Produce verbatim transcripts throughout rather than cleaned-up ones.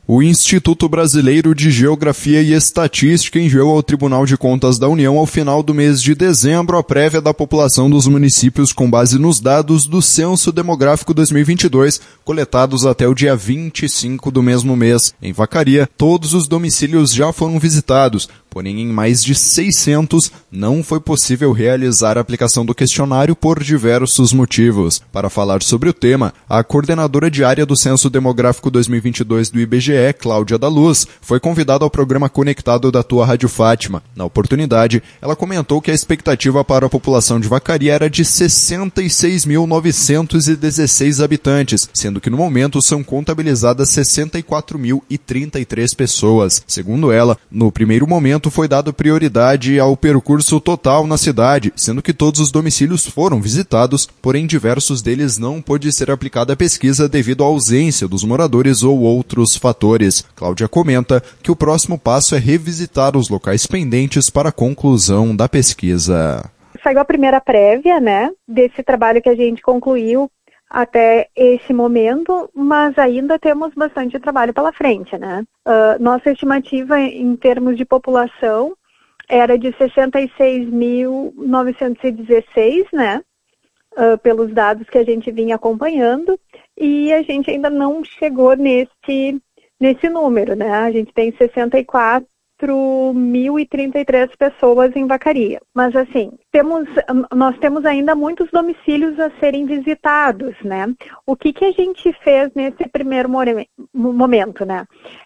O Instituto Brasileiro de Geografia e Estatística enviou ao Tribunal de Contas da União, ao final do mês de dezembro, a prévia da população dos municípios com base nos dados do Censo Demográfico dois mil e vinte e dois, coletados até o dia vinte e cinco do mesmo mês. Em Vacaria, todos os domicílios já foram visitados, porém em mais de seiscentos não foi possível realizar a aplicação do questionário por diversos motivos. Para falar sobre o tema, a coordenadora diária do Censo Demográfico dois mil e vinte e dois do I B G E, Cláudia da Luz, foi convidada ao programa Conectado da Tua Rádio Fátima. Na oportunidade, ela comentou que a expectativa para a população de Vacaria era de sessenta e seis mil novecentos e dezesseis habitantes, sendo que no momento são contabilizadas sessenta e quatro mil e trinta e três pessoas. Segundo ela, no primeiro momento foi dado prioridade ao percurso total na cidade, sendo que todos os domicílios foram visitados, porém diversos deles não pôde ser aplicada a pesquisa devido à ausência dos moradores ou outros fatores. Cláudia comenta que o próximo passo é revisitar os locais pendentes para a conclusão da pesquisa. Saiu a primeira prévia, né, desse trabalho que a gente concluiu até esse momento, mas ainda temos bastante trabalho pela frente, né? Uh, nossa estimativa em termos de população era de sessenta e seis mil novecentos e dezesseis, né? Uh, pelos dados que a gente vinha acompanhando, e a gente ainda não chegou nesse, nesse número, né? A gente tem sessenta e quatro mil e trinta e três pessoas em Vacaria. Mas assim, temos, nós temos ainda muitos domicílios a serem visitados, né? O que que a gente fez nesse primeiro momento, né?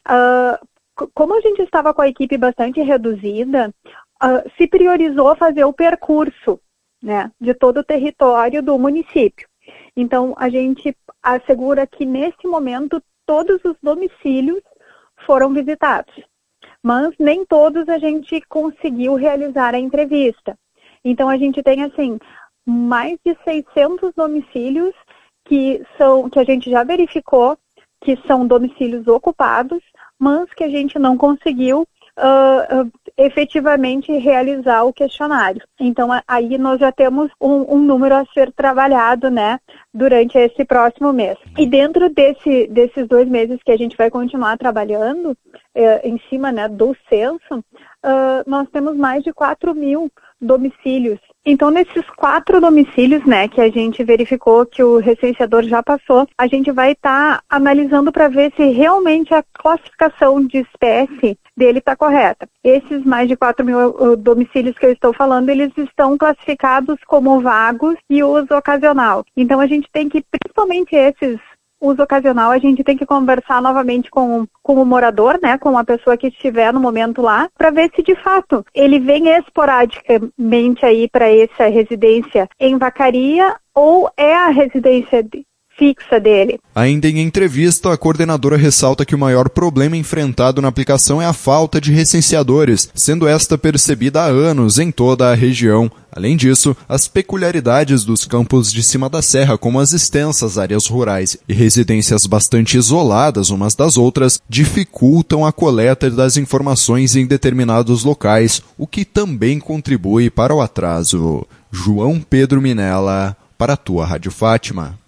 Uh, como a gente estava com a equipe bastante reduzida, uh, se priorizou fazer o percurso, né, de todo o território do município. Então, a gente assegura que nesse momento todos os domicílios foram visitados. Mas nem todos a gente conseguiu realizar a entrevista. Então, a gente tem, assim, mais de seiscentos domicílios que, são, que a gente já verificou que são domicílios ocupados, mas que a gente não conseguiu uh, uh, efetivamente realizar o questionário. Então, aí nós já temos um, um número a ser trabalhado, né, durante esse próximo mês. E dentro desse, desses dois meses que a gente vai continuar trabalhando, eh, em cima, né, do censo, uh, nós temos mais de quatro mil domicílios. Então, nesses quatro domicílios, né, que a gente verificou que o recenseador já passou, a gente vai estar tá analisando para ver se realmente a classificação de espécie dele está correta. Esses mais de quatro mil uh, domicílios que eu estou falando, eles estão classificados como vagos e uso ocasional. Então, a gente tem que, principalmente esses uso ocasional, a gente tem que conversar novamente com, com o morador, né, com a pessoa que estiver no momento lá, para ver se de fato ele vem esporadicamente aí para essa residência em Vacaria ou é a residência de fixa dele. Ainda em entrevista, a coordenadora ressalta que o maior problema enfrentado na aplicação é a falta de recenseadores, sendo esta percebida há anos em toda a região. Além disso, as peculiaridades dos campos de cima da serra, como as extensas áreas rurais e residências bastante isoladas umas das outras, dificultam a coleta das informações em determinados locais, o que também contribui para o atraso. João Pedro Minella, para a Tua Rádio Fátima.